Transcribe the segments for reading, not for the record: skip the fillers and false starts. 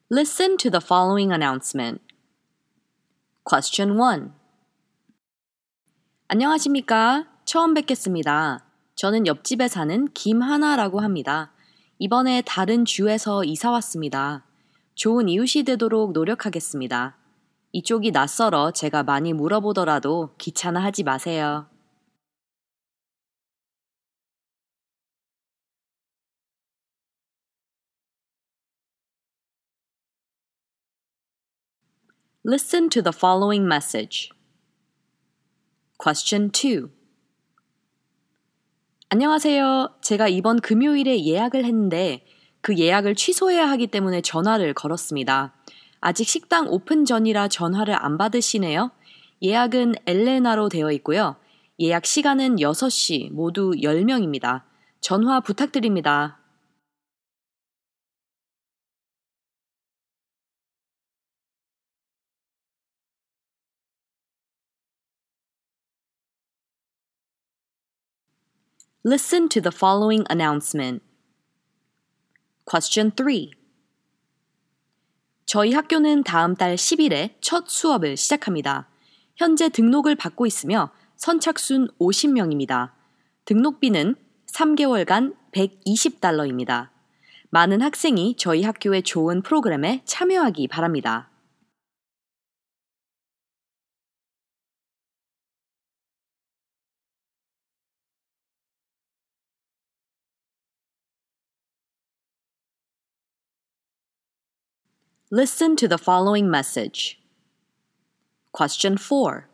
Listen to the following announcement. Question 1. 안녕하십니까? 처음 뵙겠습니다. 저는 옆집에 사는 김하나라고 합니다. 이번에 다른 주에서 이사 왔습니다. 좋은 이웃이 되도록 노력하겠습니다. 이쪽이 낯설어 제가 많이 물어보더라도 귀찮아하지 마세요. Listen to the following message. Question 2. 안녕하세요. 제가 이번 금요일에 예약을 했는데 그 예약을 취소해야 하기 때문에 전화를 걸었습니다. 아직 식당 오픈 전이라 전화를 안 받으시네요. 예약은 엘레나로 되어 있고요. 예약 시간은 6시, 모두 10명입니다. 전화 부탁드립니다. Listen to the following announcement. Question 3. 저희 학교는 다음 달 10일에 첫 수업을 시작합니다. 현재 등록을 받고 있으며 선착순 50명입니다. 등록비는 3개월간 $120입니다. 많은 학생이 저희 학교의 좋은 프로그램에 참여하기 바랍니다. Listen to the following message. Question 4.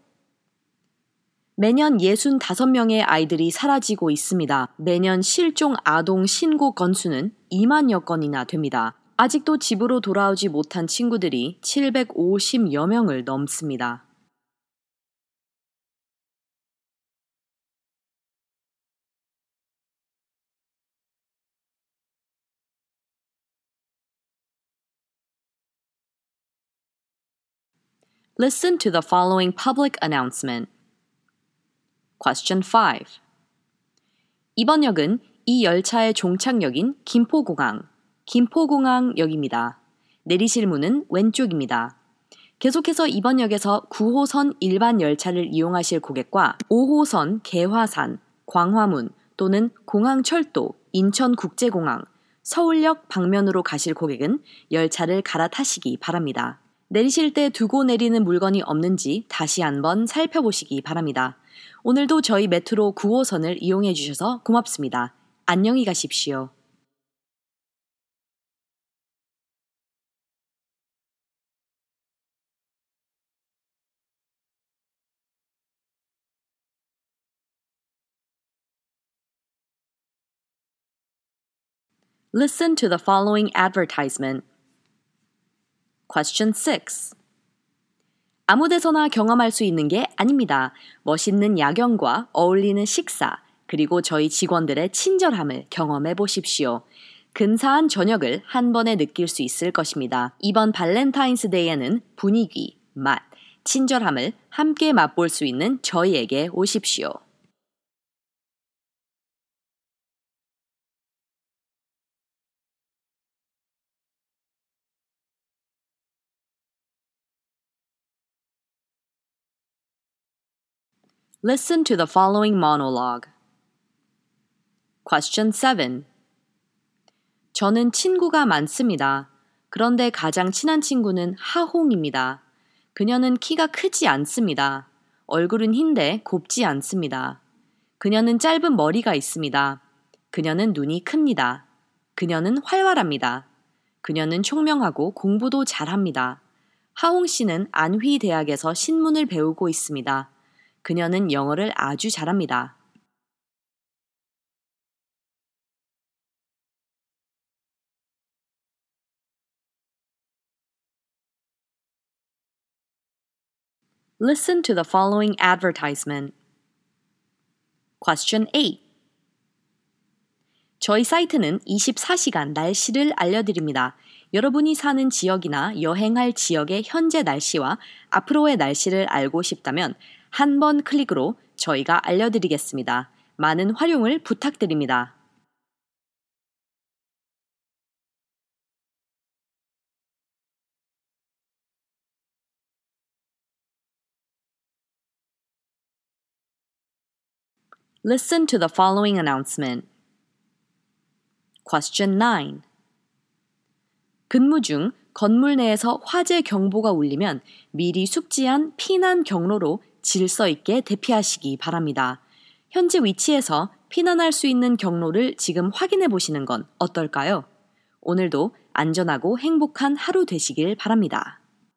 매년 65명의 아이들이 사라지고 있습니다. 매년 실종 아동 신고 건수는 2만여 건이나 됩니다. 아직도 집으로 돌아오지 못한 친구들이 750여 명을 넘습니다. Listen to the following public announcement. Question 5. 이번 역은 이 열차의 종착역인 김포공항역입니다. 내리실 문은 왼쪽입니다. 계속해서 이번 역에서 9호선 일반 열차를 이용하실 고객과 5호선 개화산, 광화문 또는 공항철도, 인천국제공항, 서울역 방면으로 가실 고객은 열차를 갈아타시기 바랍니다. 내리실 때 두고 내리는 물건이 없는지 다시 한번 살펴보시기 바랍니다. 오늘도 저희 메트로 9호선을 이용해 주셔서 고맙습니다. 안녕히 가십시오. Listen to the following advertisement. Question 6. 아무 데서나 경험할 수 있는 게 아닙니다. 멋있는 야경과 어울리는 식사, 그리고 저희 직원들의 친절함을 경험해 보십시오. 근사한 저녁을 한 번에 느낄 수 있을 것입니다. 이번 발렌타인스데이에는 분위기, 맛, 친절함을 함께 맛볼 수 있는 저희에게 오십시오. Listen to the following monologue. Question 7. 저는 친구가 많습니다. 그런데 가장 친한 친구는 하홍입니다. 그녀는 키가 크지 않습니다. 얼굴은 흰데 곱지 않습니다. 그녀는 짧은 머리가 있습니다. 그녀는 눈이 큽니다. 그녀는 활발합니다. 그녀는 총명하고 공부도 잘합니다. 하홍 씨는 안휘대학에서 신문을 배우고 있습니다. 그녀는 영어를 아주 잘합니다. Listen to the following advertisement. Question 8. 저희 사이트는 24시간 날씨를 알려드립니다. 여러분이 사는 지역이나 여행할 지역의 현재 날씨와 앞으로의 날씨를 알고 싶다면 한 번 클릭으로 저희가 알려드리겠습니다. 많은 활용을 부탁드립니다. Listen to the following announcement. Question 9. 근무 중 건물 내에서 화재 경보가 울리면 미리 숙지한 피난 경로로 질서 있게 대피하시기 바랍니다. 현재 위치에서 피난할 수 있는 경로를 지금 확인해 보시는 건 어떨까요? 오늘도 안전하고 행복한 하루 되시길 바랍니다.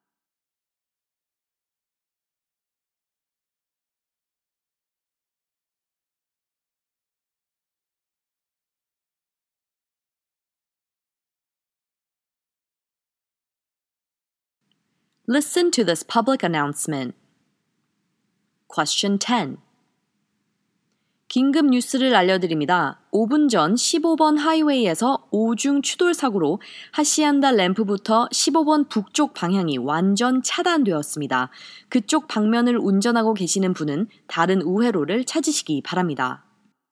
Listen to this public announcement. Question 10. 긴급 뉴스를 알려드립니다. 5분 전 15번 하이웨이에서 오중 추돌 사고로 하시안다 램프부터 15번 북쪽 방향이 완전 차단되었습니다. 그쪽 방면을 운전하고 계시는 분은 다른 우회로를 찾으시기 바랍니다.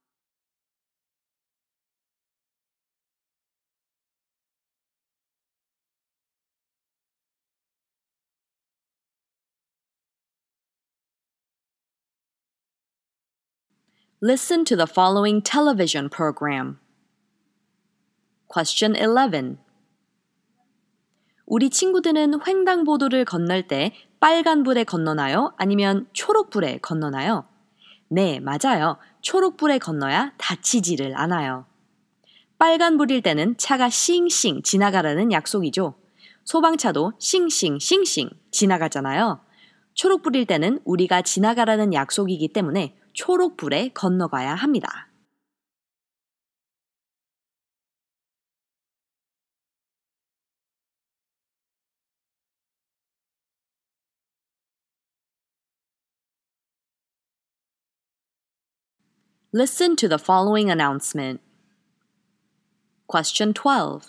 Listen to the following television program. Question 11. 우리 친구들은 횡단보도를 건널 때 빨간불에 건너나요? 아니면 초록불에 건너나요? 네, 맞아요. 초록불에 건너야 다치지를 않아요. 빨간불일 때는 차가 싱싱 지나가라는 약속이죠. 소방차도 싱싱 지나가잖아요. 초록불일 때는 우리가 지나가라는 약속이기 때문에 초록불에 건너가야 합니다. Listen to the following announcement. Question 12.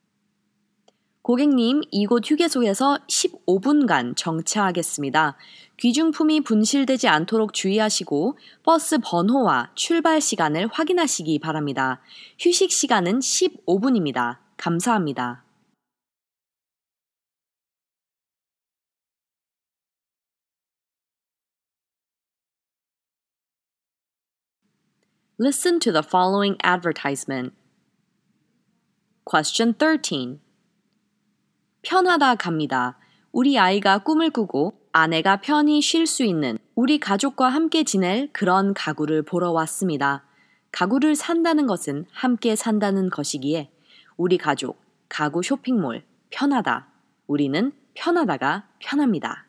고객님, 이곳 휴게소에서 15분간 정차하겠습니다. 귀중품이 분실되지 않도록 주의하시고 버스 번호와 출발 시간을 확인하시기 바랍니다. 휴식 시간은 15분입니다. 감사합니다. Listen to the following advertisement. Question 13. 편하다 갑니다. 우리 아이가 꿈을 꾸고 아내가 편히 쉴 수 있는 우리 가족과 함께 지낼 그런 가구를 보러 왔습니다. 가구를 산다는 것은 함께 산다는 것이기에 우리 가족, 가구 쇼핑몰, 편하다. 우리는 편하다가 편합니다.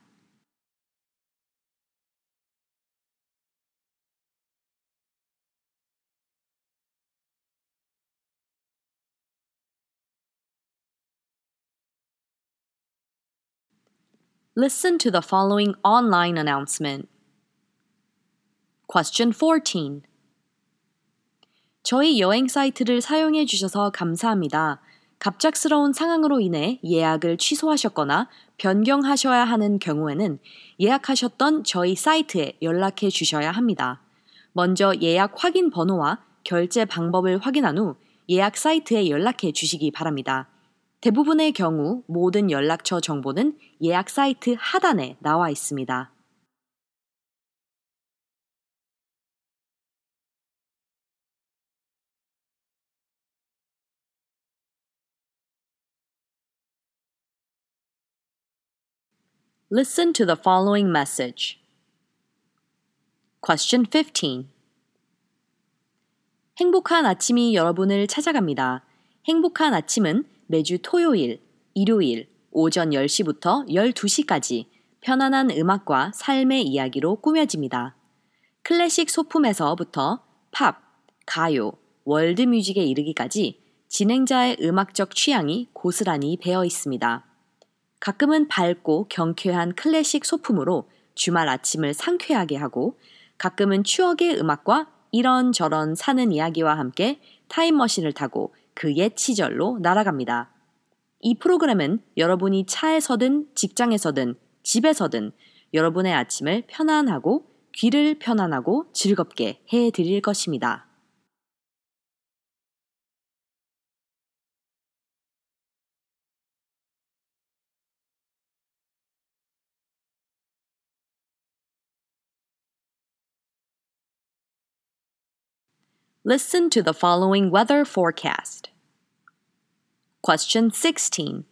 Listen to the following online announcement. Question 14. 저희 여행 사이트를 사용해 주셔서 감사합니다. 갑작스러운 상황으로 인해 예약을 취소하셨거나 변경하셔야 하는 경우에는 예약하셨던 저희 사이트에 연락해 주셔야 합니다. 먼저 예약 확인 번호와 결제 방법을 확인한 후 예약 사이트에 연락해 주시기 바랍니다. 대부분의 경우 모든 연락처 정보는 예약 사이트 하단에 나와 있습니다. Listen to the following message. Question 15. 행복한 아침이 여러분을 찾아갑니다. 행복한 아침은 매주 토요일, 일요일, 오전 10시부터 12시까지 편안한 음악과 삶의 이야기로 꾸며집니다. 클래식 소품에서부터 팝, 가요, 월드뮤직에 이르기까지 진행자의 음악적 취향이 고스란히 배어 있습니다. 가끔은 밝고 경쾌한 클래식 소품으로 주말 아침을 상쾌하게 하고 가끔은 추억의 음악과 이런저런 사는 이야기와 함께 타임머신을 타고 그 옛 시절로 날아갑니다. 이 프로그램은 여러분이 차에서든 직장에서든 집에서든 여러분의 아침을 편안하고 귀를 편안하고 즐겁게 해드릴 것입니다. Listen to the following weather forecast. Question 16.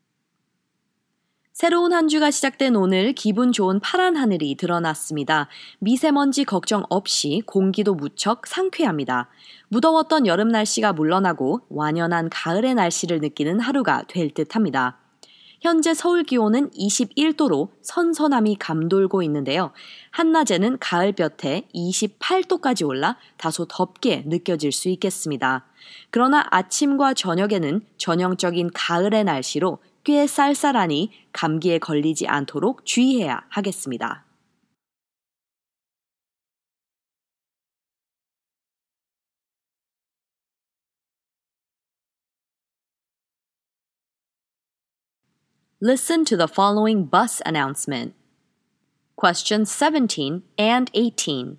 새로운 한 주가 시작된 오늘 기분 좋은 파란 하늘이 드러났습니다. 미세먼지 걱정 없이 공기도 무척 상쾌합니다. 무더웠던 여름 날씨가 물러나고 완연한 가을의 날씨를 느끼는 하루가 될 듯합니다. 현재 서울 기온은 21도로 선선함이 감돌고 있는데요. 한낮에는 가을볕에 28도까지 올라 다소 덥게 느껴질 수 있겠습니다. 그러나 아침과 저녁에는 전형적인 가을의 날씨로 꽤 쌀쌀하니 감기에 걸리지 않도록 주의해야 하겠습니다. Listen to the following bus announcement. Questions 17 and 18.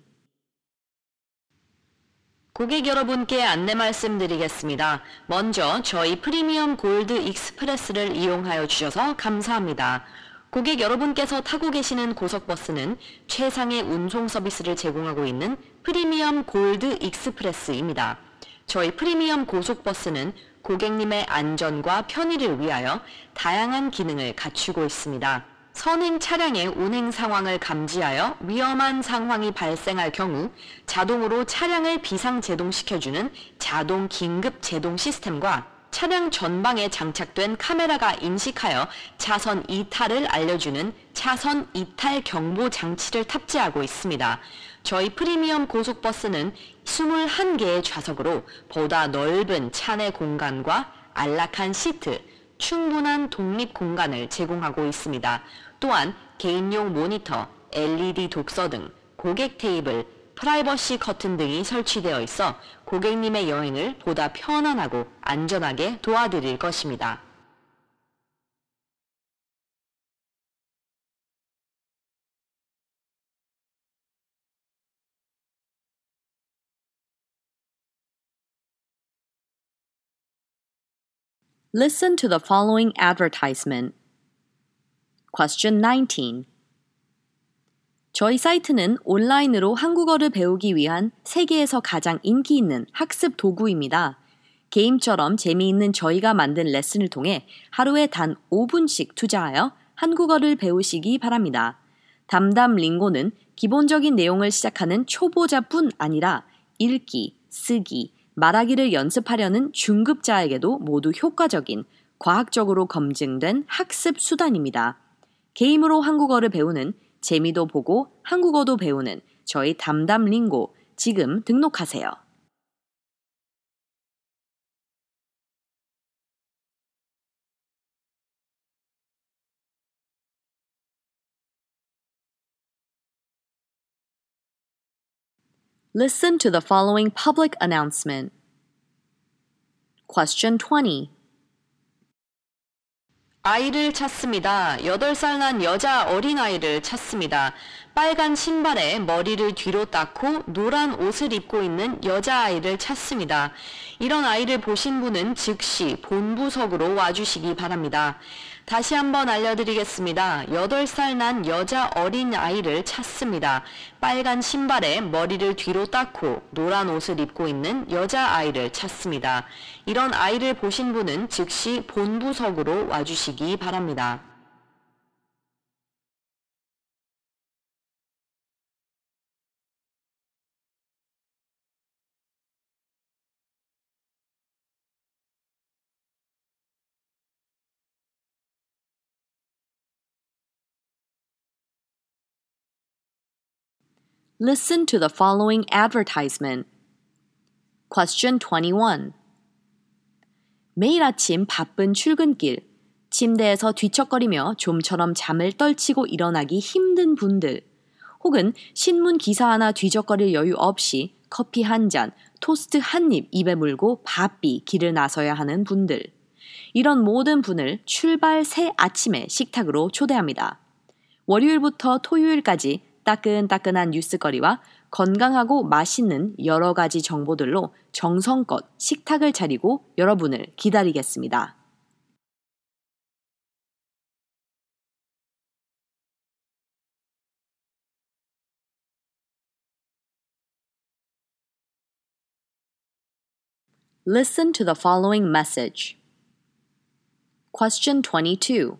고객 여러분께 안내 말씀드리겠습니다. 먼저 저희 프리미엄 골드 익스프레스를 이용하여 주셔서 감사합니다. 고객 여러분께서 타고 계시는 고속버스는 최상의 운송 서비스를 제공하고 있는 프리미엄 골드 익스프레스입니다. 저희 프리미엄 고속버스는 고객님의 안전과 편의를 위하여 다양한 기능을 갖추고 있습니다. 선행 차량의 운행 상황을 감지하여 위험한 상황이 발생할 경우 자동으로 차량을 비상제동시켜주는 자동 긴급 제동 시스템과 차량 전방에 장착된 카메라가 인식하여 차선 이탈을 알려주는 차선 이탈 경보 장치를 탑재하고 있습니다. 저희 프리미엄 고속버스는 21개의 좌석으로 보다 넓은 차내 공간과 안락한 시트, 충분한 독립 공간을 제공하고 있습니다. 또한 개인용 모니터, LED 독서 등 고객 테이블, 프라이버시 커튼 등이 설치되어 있어 고객님의 여행을 보다 편안하고 안전하게 도와드릴 것입니다. Listen to the following advertisement. Question 19. 저희 사이트는 온라인으로 한국어를 배우기 위한 세계에서 가장 인기 있는 학습 도구입니다. 게임처럼 재미있는 저희가 만든 레슨을 통해 하루에 단 5분씩 투자하여 한국어를 배우시기 바랍니다. 담담 링고는 기본적인 내용을 시작하는 초보자뿐 아니라 읽기, 쓰기, 말하기를 연습하려는 중급자에게도 모두 효과적인 과학적으로 검증된 학습 수단입니다. 게임으로 한국어를 배우는 재미도 보고 한국어도 배우는 저희 담담 링고 지금 등록하세요. Listen to the following public announcement. Question 20. 아이를 찾습니다. 8살 난 여자 어린아이를 찾습니다. 빨간 신발에 머리를 뒤로 닦고 노란 옷을 입고 있는 여자아이를 찾습니다. 이런 아이를 보신 분은 즉시 본부석으로 와주시기 바랍니다. 다시 한번 알려드리겠습니다. 8살 난 여자 어린아이를 찾습니다. 빨간 신발에 머리를 뒤로 닦고 노란 옷을 입고 있는 여자아이를 찾습니다. 이런 아이를 보신 분은 즉시 본부석으로 와주시기 바랍니다. Listen to the following advertisement. Question 21. 매일 아침 바쁜 출근길, 침대에서 뒤척거리며 좀처럼 잠을 떨치고 일어나기 힘든 분들, 혹은 신문 기사 하나 뒤적거릴 여유 없이 커피 한 잔, 토스트 한 입 입에 물고 바삐 길을 나서야 하는 분들, 이런 모든 분을 출발 새 아침의 식탁으로 초대합니다. 월요일부터 토요일까지 따끈따끈한 뉴스거리와 건강하고 맛있는 여러 가지 정보들로 정성껏 식탁을 차리고 여러분을 기다리겠습니다. Listen to the following message. Question 22.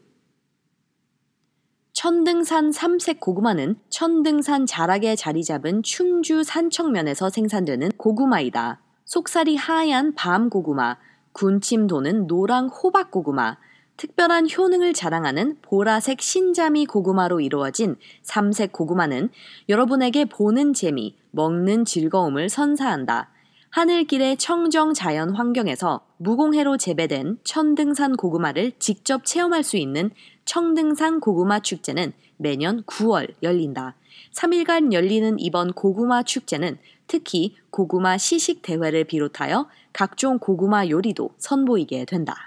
천등산 삼색 고구마는 천등산 자락에 자리 잡은 충주 산청면에서 생산되는 고구마이다. 속살이 하얀 밤 고구마, 군침 도는 노랑 호박 고구마, 특별한 효능을 자랑하는 보라색 신자미 고구마로 이루어진 삼색 고구마는 여러분에게 보는 재미, 먹는 즐거움을 선사한다. 하늘길의 청정 자연 환경에서 무공해로 재배된 천등산 고구마를 직접 체험할 수 있는 청등산 고구마 축제는 매년 9월 열린다. 3일간 열리는 이번 고구마 축제는 특히 고구마 시식 대회를 비롯하여 각종 고구마 요리도 선보이게 된다.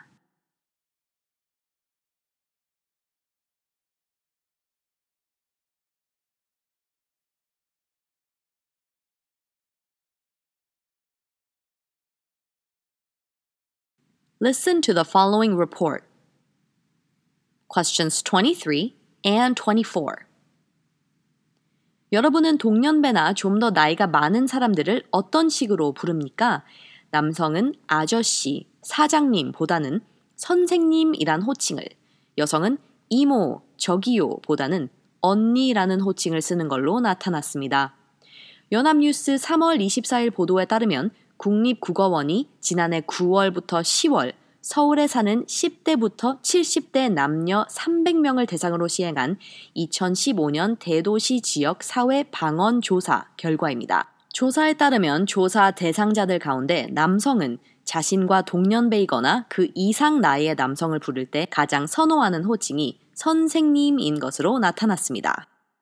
Listen to the following report. Questions 23 and 24. 여러분은 동년배나 좀 더 나이가 많은 사람들을 어떤 식으로 부릅니까? 남성은 아저씨, 사장님보다는 선생님이란 호칭을, 여성은 이모, 저기요 보다는 언니라는 호칭을 쓰는 걸로 나타났습니다. 연합뉴스 3월 24일 보도에 따르면 국립국어원이 지난해 9월부터 10월 서울에 사는 10대부터 70대 남녀 300명을 대상으로 시행한 2015년 대도시 지역 사회 방언 조사 결과입니다. 조사에 따르면 조사 대상자들 가운데 남성은 자신과 동년배이거나 그 이상 나이의 남성을 부를 때 가장 선호하는 호칭이 선생님인 것으로 나타났습니다.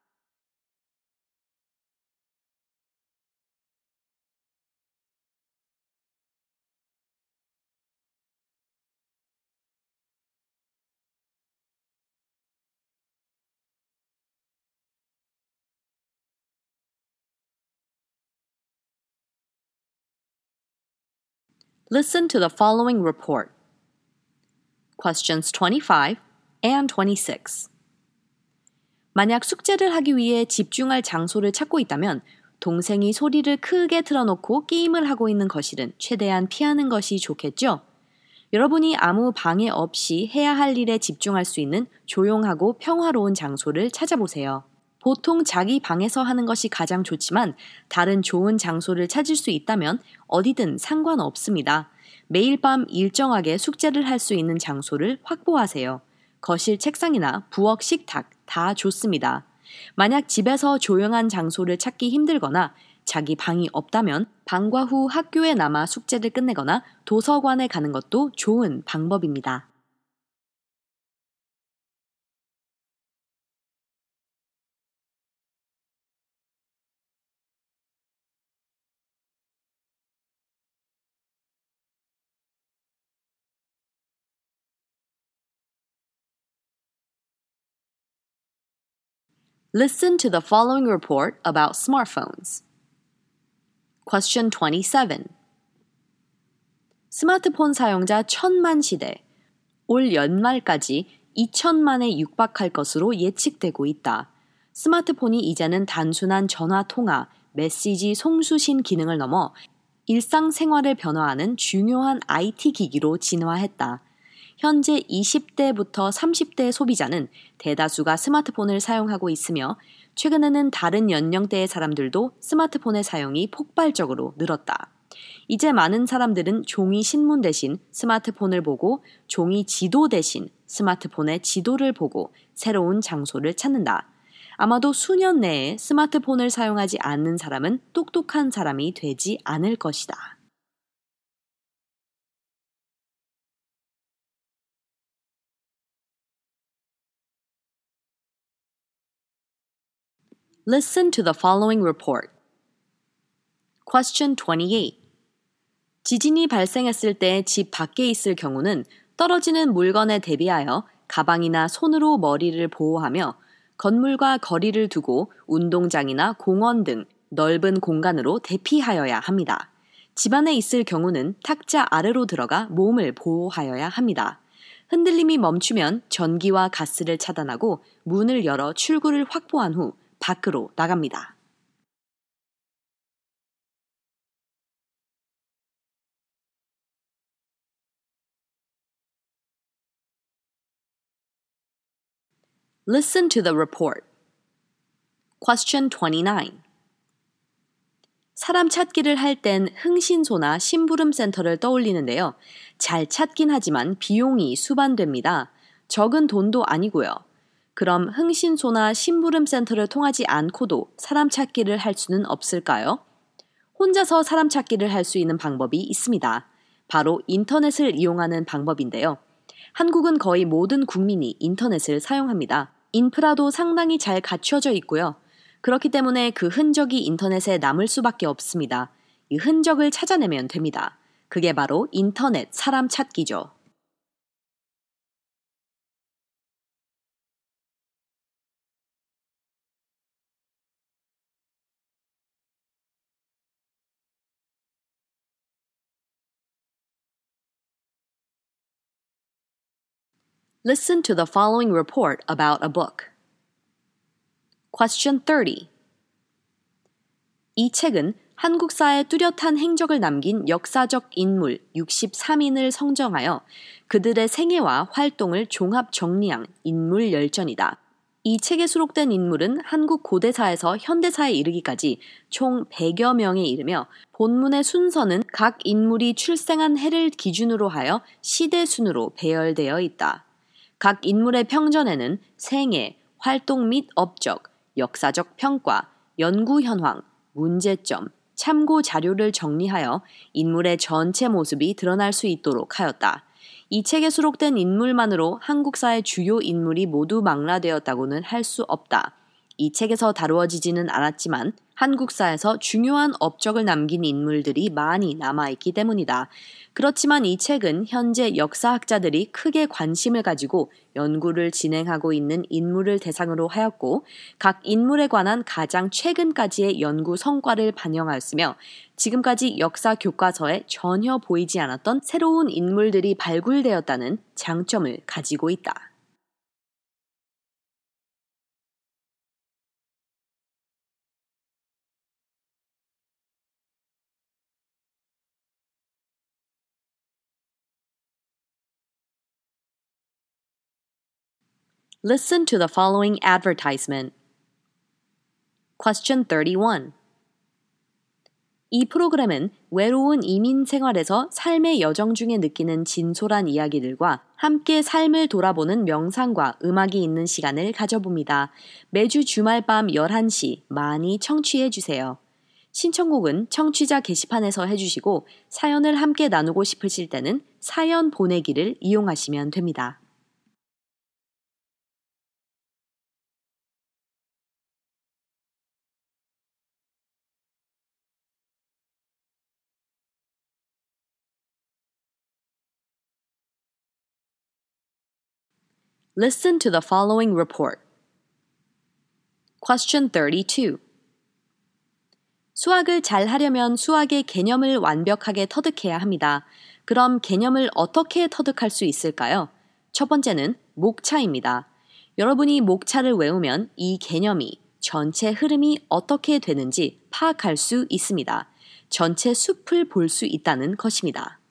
Listen to the following report. Questions 25 and 26. 만약 숙제를 하기 위해 집중할 장소를 찾고 있다면 동생이 소리를 크게 틀어놓고 게임을 하고 있는 거실은 최대한 피하는 것이 좋겠죠? 여러분이 아무 방해 없이 해야 할 일에 집중할 수 있는 조용하고 평화로운 장소를 찾아보세요. 보통 자기 방에서 하는 것이 가장 좋지만 다른 좋은 장소를 찾을 수 있다면 어디든 상관없습니다. 매일 밤 일정하게 숙제를 할 수 있는 장소를 확보하세요. 거실 책상이나 부엌 식탁 다 좋습니다. 만약 집에서 조용한 장소를 찾기 힘들거나 자기 방이 없다면 방과 후 학교에 남아 숙제를 끝내거나 도서관에 가는 것도 좋은 방법입니다. Listen to the following report about smartphones. Question 27. 스마트폰 사용자 1000만 시대. 올 연말까지 2000만에 육박할 것으로 예측되고 있다. 스마트폰이 이제는 단순한 전화 통화, 메시지 송수신 기능을 넘어 일상생활을 변화하는 중요한 IT 기기로 진화했다. 현재 20대부터 30대 소비자는 대다수가 스마트폰을 사용하고 있으며 최근에는 다른 연령대의 사람들도 스마트폰의 사용이 폭발적으로 늘었다. 이제 많은 사람들은 종이 신문 대신 스마트폰을 보고 종이 지도 대신 스마트폰의 지도를 보고 새로운 장소를 찾는다. 아마도 수년 내에 스마트폰을 사용하지 않는 사람은 똑똑한 사람이 되지 않을 것이다. Listen to the following report. Question 28. 지진이 발생했을 때 집 밖에 있을 경우는 떨어지는 물건에 대비하여 가방이나 손으로 머리를 보호하며 건물과 거리를 두고 운동장이나 공원 등 넓은 공간으로 대피하여야 합니다. 집안에 있을 경우는 탁자 아래로 들어가 몸을 보호하여야 합니다. 흔들림이 멈추면 전기와 가스를 차단하고 문을 열어 출구를 확보한 후 밖으로 나갑니다. Listen to the report. Question 29. 사람 찾기를 할 땐 흥신소나 심부름센터를 떠올리는데요. 잘 찾긴 하지만 비용이 수반됩니다. 적은 돈도 아니고요. 그럼 흥신소나 심부름센터를 통하지 않고도 사람 찾기를 할 수는 없을까요? 혼자서 사람 찾기를 할 수 있는 방법이 있습니다. 바로 인터넷을 이용하는 방법인데요. 한국은 거의 모든 국민이 인터넷을 사용합니다. 인프라도 상당히 잘 갖춰져 있고요. 그렇기 때문에 그 흔적이 인터넷에 남을 수밖에 없습니다. 이 흔적을 찾아내면 됩니다. 그게 바로 인터넷 사람 찾기죠. Listen to the following report about a book. Question 30. 이 책은 한국사에 뚜렷한 행적을 남긴 역사적 인물 63인을 성정하여 그들의 생애와 활동을 종합 정리한 인물 열전이다. 이 책에 수록된 인물은 한국 고대사에서 현대사에 이르기까지 총 100여 명에 이르며 본문의 순서는 각 인물이 출생한 해를 기준으로 하여 시대 순으로 배열되어 있다. 각 인물의 평전에는 생애, 활동 및 업적, 역사적 평가, 연구 현황, 문제점, 참고 자료를 정리하여 인물의 전체 모습이 드러날 수 있도록 하였다. 이 책에 수록된 인물만으로 한국사의 주요 인물이 모두 망라되었다고는 할 수 없다. 이 책에서 다루어지지는 않았지만 한국사에서 중요한 업적을 남긴 인물들이 많이 남아있기 때문이다. 그렇지만 이 책은 현재 역사학자들이 크게 관심을 가지고 연구를 진행하고 있는 인물을 대상으로 하였고 각 인물에 관한 가장 최근까지의 연구 성과를 반영하였으며 지금까지 역사 교과서에 전혀 보이지 않았던 새로운 인물들이 발굴되었다는 장점을 가지고 있다. Listen to the following advertisement. Question 31. 이 프로그램은 외로운 이민 생활에서 삶의 여정 중에 느끼는 진솔한 이야기들과 함께 삶을 돌아보는 명상과 음악이 있는 시간을 가져봅니다. 매주 주말 밤 11시 많이 청취해 주세요. 신청곡은 청취자 게시판에서 해주시고 사연을 함께 나누고 싶으실 때는 사연 보내기를 이용하시면 됩니다. Listen to the following report. Question 32. 수학을 잘 하려면 수학의 개념을 완벽하게 터득해야 합니다. 그럼 개념을 어떻게 터득할 수 있을까요? 첫 번째는 목차입니다. 여러분이 목차를 외우면 이 개념이 전체 흐름이 어떻게 되는지 파악할 수 있습니다. 전체 숲을 볼 수 있다는 것입니다.